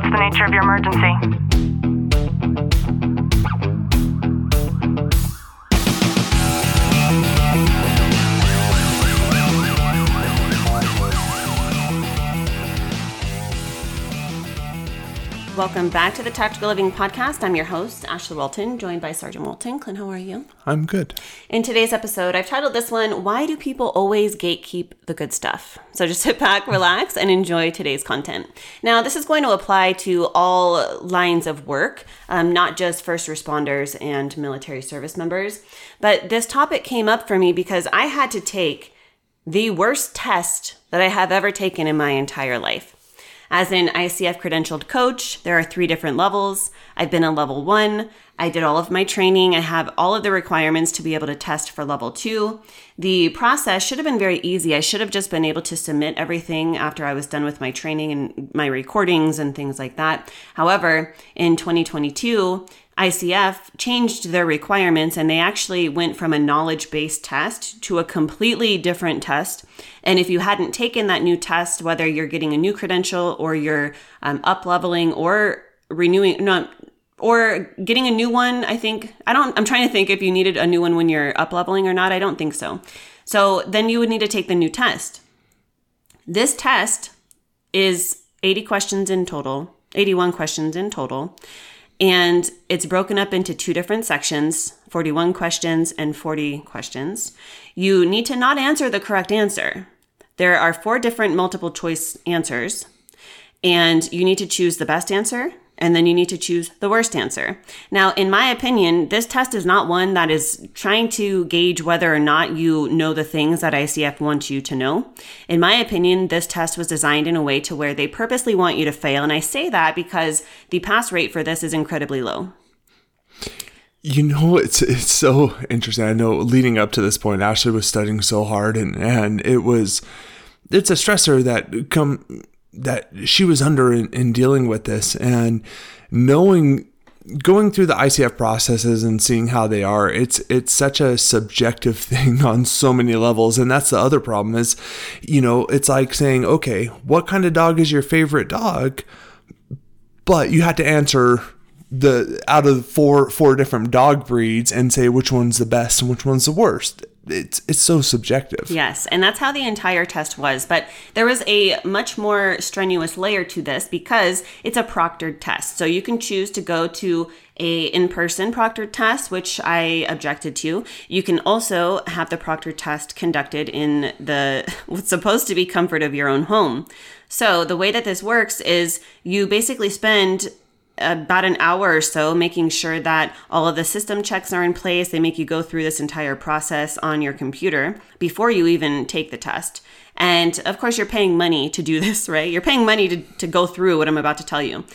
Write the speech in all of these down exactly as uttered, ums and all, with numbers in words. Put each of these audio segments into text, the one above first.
What's the nature of your emergency? Welcome back to the Tactical Living Podcast. I'm your host, Ashley Walton, joined by Sergeant Walton. Clint, how are you? I'm good. In today's episode, I've titled this one, Why Do People Always Gatekeep the Good Stuff? So just sit back, relax, and enjoy today's content. Now, this is going to apply to all lines of work, um, not just first responders and military service members. But this topic came up for me because I had to take the worst test that I have ever taken in my entire life. As an I C F credentialed coach, there are three different levels. I've been on level one. I did all of my training. I have all of the requirements to be able to test for level two. The process should have been very easy. I should have just been able to submit everything after I was done with my training and my recordings and things like that. However, in twenty twenty-two, I C F changed their requirements and they actually went from a knowledge-based test to a completely different test. And if you hadn't taken that new test, whether you're getting a new credential or you're um, up-leveling or renewing, no, or getting a new one, I think, I don't, I'm trying to think if you needed a new one when you're up-leveling or not. I don't think so. So then you would need to take the new test. This test is eighty questions in total, eighty-one questions in total. And it's broken up into two different sections, forty-one questions and forty questions. You need to not answer the correct answer. There are four different multiple choice answers, and you need to choose the best answer, and then you need to choose the worst answer. Now, in my opinion, this test is not one that is trying to gauge whether or not you know the things that I C F wants you to know. In my opinion, this test was designed in a way to where they purposely want you to fail. And I say that because the pass rate for this is incredibly low. You know, it's it's so interesting. I know leading up to this point, Ashley was studying so hard and, and it was, it's a stressor that come that she was under in, in dealing with this, and knowing, going through the I C F processes and seeing how they are, it's it's such a subjective thing on so many levels. And that's the other problem is, you know, it's like saying, okay, what kind of dog is your favorite dog? But you had to answer the out of four four different dog breeds and say which one's the best and which one's the worst. It's it's so subjective. Yes, and that's how the entire test was. But there was a much more strenuous layer to this because it's a proctored test. So you can choose to go to a in-person proctored test, which I objected to. You can also have the proctored test conducted in the what's supposed to be comfort of your own home. So the way that this works is you basically spend about an hour or so making sure that all of the system checks are in place. They make you go through this entire process on your computer before you even take the test. And of course, you're paying money to do this, right? You're paying money to, to go through what I'm about to tell you.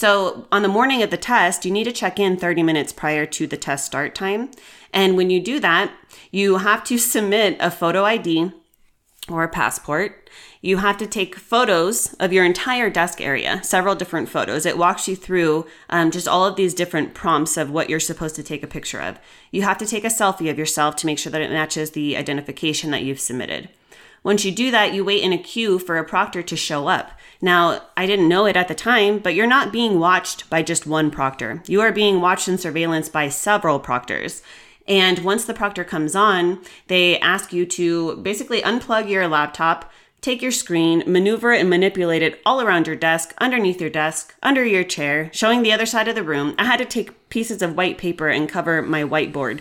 So on the morning of the test, you need to check in thirty minutes prior to the test start time. And when you do that, you have to submit a photo I D or a passport. You have to take photos of your entire desk area, several different photos. It walks you through um, just all of these different prompts of what you're supposed to take a picture of. You have to take a selfie of yourself to make sure that it matches the identification that you've submitted. Once you do that, you wait in a queue for a proctor to show up. Now, I didn't know it at the time, but you're not being watched by just one proctor. You are being watched in surveillance by several proctors. And once the proctor comes on, they ask you to basically unplug your laptop, take your screen, maneuver it and manipulate it all around your desk, underneath your desk, under your chair, showing the other side of the room. I had to take pieces of white paper and cover my whiteboard.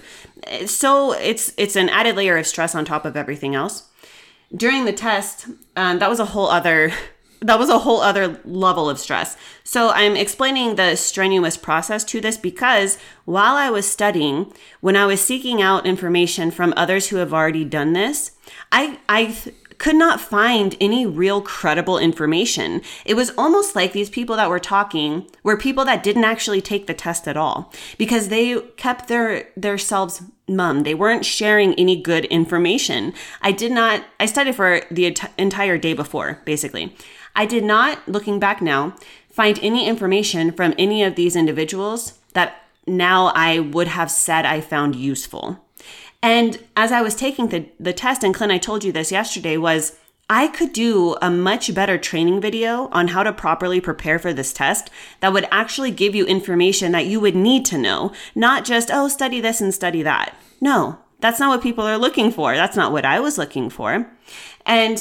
So it's it's an added layer of stress on top of everything else. During the test, um, that was a whole other that was a whole other level of stress. So I'm explaining the strenuous process to this because while I was studying, when I was seeking out information from others who have already done this, I I th- could not find any real credible information. It was almost like these people that were talking were people that didn't actually take the test at all because they kept their their selves mum. They weren't sharing any good information. I did not, I studied for the ent- entire day before, basically. I did not, looking back now, find any information from any of these individuals that now I would have said I found useful. And as I was taking the, the test, and Clint, I told you this yesterday, was I could do a much better training video on how to properly prepare for this test that would actually give you information that you would need to know, not just, oh, study this and study that. No, that's not what people are looking for. That's not what I was looking for. And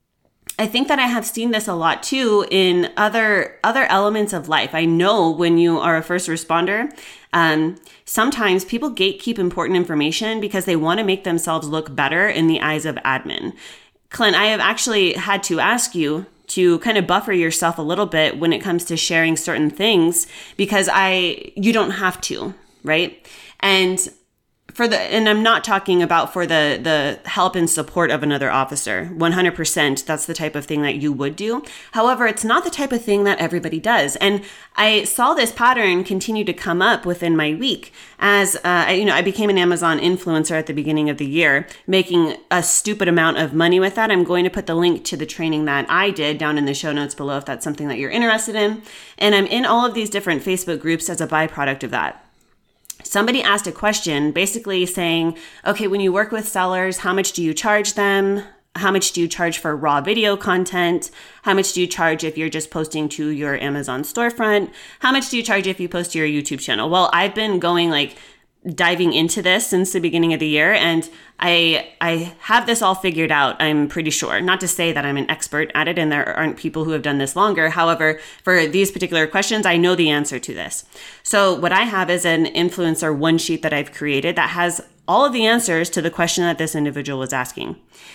I think that I have seen this a lot too in other other elements of life. I know when you are a first responder, um, sometimes people gatekeep important information because they want to make themselves look better in the eyes of admin. Clint, I have actually had to ask you to kind of buffer yourself a little bit when it comes to sharing certain things because I you don't have to, right? And For the, and I'm not talking about for the, the help and support of another officer. one hundred percent, that's the type of thing that you would do. However, it's not the type of thing that everybody does. And I saw this pattern continue to come up within my week as, uh, I, you know, I became an Amazon influencer at the beginning of the year, making a stupid amount of money with that. I'm going to put the link to the training that I did down in the show notes below if that's something that you're interested in. And I'm in all of these different Facebook groups as a byproduct of that. Somebody asked a question basically saying, okay, when you work with sellers, how much do you charge them? How much do you charge for raw video content? How much do you charge if you're just posting to your Amazon storefront? How much do you charge if you post to your YouTube channel? Well, I've been going like diving into this since the beginning of the year, and I I have this all figured out, I'm pretty sure. Not to say that I'm an expert at it and there aren't people who have done this longer. However, for these particular questions, I know the answer to this. So what I have is an influencer one sheet that I've created that has all of the answers to the question that this individual was asking.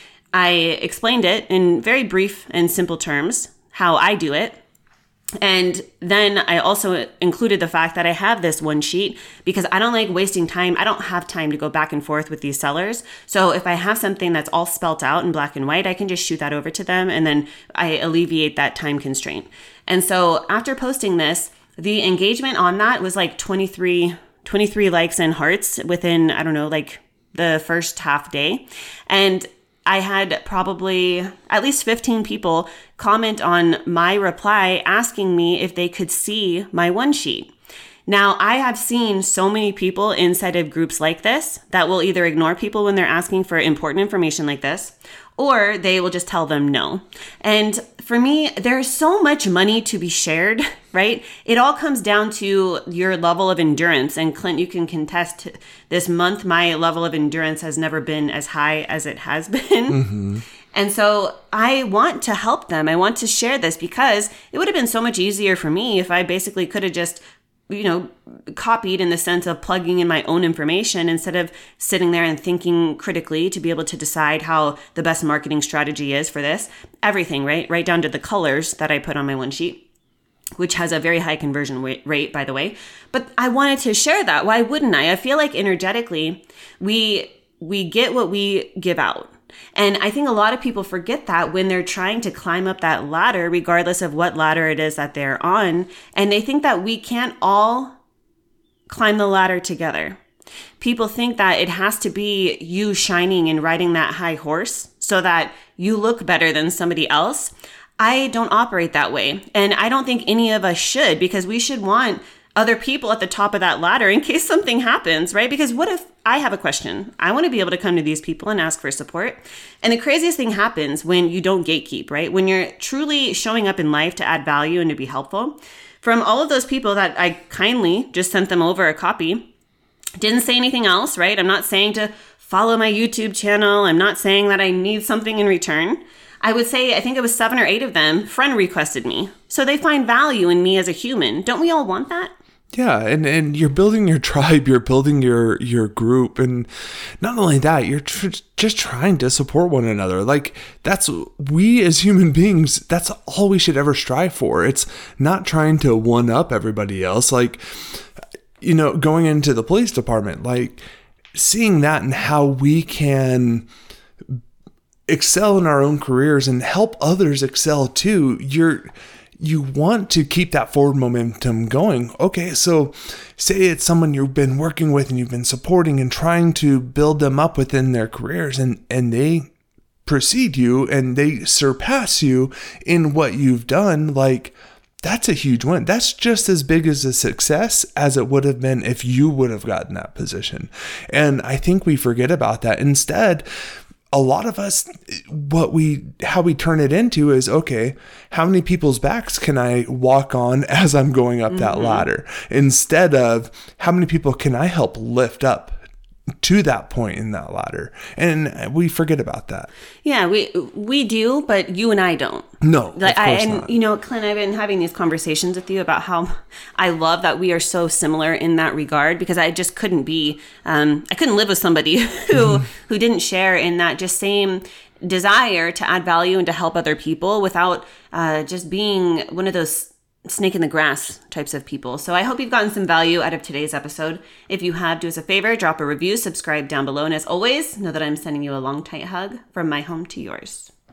I explained it in very brief and simple terms, how I do it. And then I also included the fact that I have this one sheet because I don't like wasting time. I don't have time to go back and forth with these sellers. So if I have something that's all spelt out in black and white, I can just shoot that over to them and then I alleviate that time constraint. And so after posting this, the engagement on that was like twenty-three, twenty-three likes and hearts within, I don't know, like the first half day. And I had probably at least fifteen people comment on my reply asking me if they could see my one sheet. Now, I have seen so many people inside of groups like this that will either ignore people when they're asking for important information like this, or they will just tell them no. And for me, there's so much money to be shared, right? It all comes down to your level of endurance. And Clint, you can contest this month, my level of endurance has never been as high as it has been. Mm-hmm. And so I want to help them. I want to share this because it would have been so much easier for me if I basically could have just, you know, copied in the sense of plugging in my own information instead of sitting there and thinking critically to be able to decide how the best marketing strategy is for this. Everything, right? Right down to the colors that I put on my one sheet, which has a very high conversion rate, by the way. But I wanted to share that. Why wouldn't I? I feel like energetically, we we get what we give out. And I think a lot of people forget that when they're trying to climb up that ladder, regardless of what ladder it is that they're on. And they think that we can't all climb the ladder together. People think that it has to be you shining and riding that high horse so that you look better than somebody else. I don't operate that way. And I don't think any of us should, because we should want other people at the top of that ladder in case something happens, right? Because what if I have a question? I want to be able to come to these people and ask for support. And the craziest thing happens when you don't gatekeep, right? When you're truly showing up in life to add value and to be helpful. From all of those people that I kindly just sent them over a copy, didn't say anything else, right? I'm not saying to follow my YouTube channel. I'm not saying that I need something in return. I would say, I think it was seven or eight of them friend requested me. So they find value in me as a human. Don't we all want that? Yeah, and, and you're building your tribe, you're building your your group, and not only that, you're tr- just trying to support one another. Like, that's, we as human beings, that's all we should ever strive for. It's not trying to one-up everybody else. Like, you know, going into the police department, like, seeing that and how we can excel in our own careers and help others excel too, you're... you want to keep that forward momentum going. Okay, so say it's someone you've been working with and you've been supporting and trying to build them up within their careers, and, and they precede you and they surpass you in what you've done. Like, that's a huge win. That's just as big as a success as it would have been if you would have gotten that position. And I think we forget about that. Instead, a lot of us, what we, how we turn it into is, okay, how many people's backs can I walk on as I'm going up mm-hmm. that ladder? Instead of how many people can I help lift up to that point in that ladder? And we forget about that. Yeah, we we do, but you and I don't. No, like of course I and not. You know, Clint, I've been having these conversations with you about how I love that we are so similar in that regard, because I just couldn't be, um, I couldn't live with somebody who mm-hmm. who didn't share in that just same desire to add value and to help other people without uh, just being one of those snake in the grass types of people. So I hope you've gotten some value out of today's episode. If you have, do us a favor, drop a review, subscribe down below. And as always, know that I'm sending you a long, tight hug from my home to yours.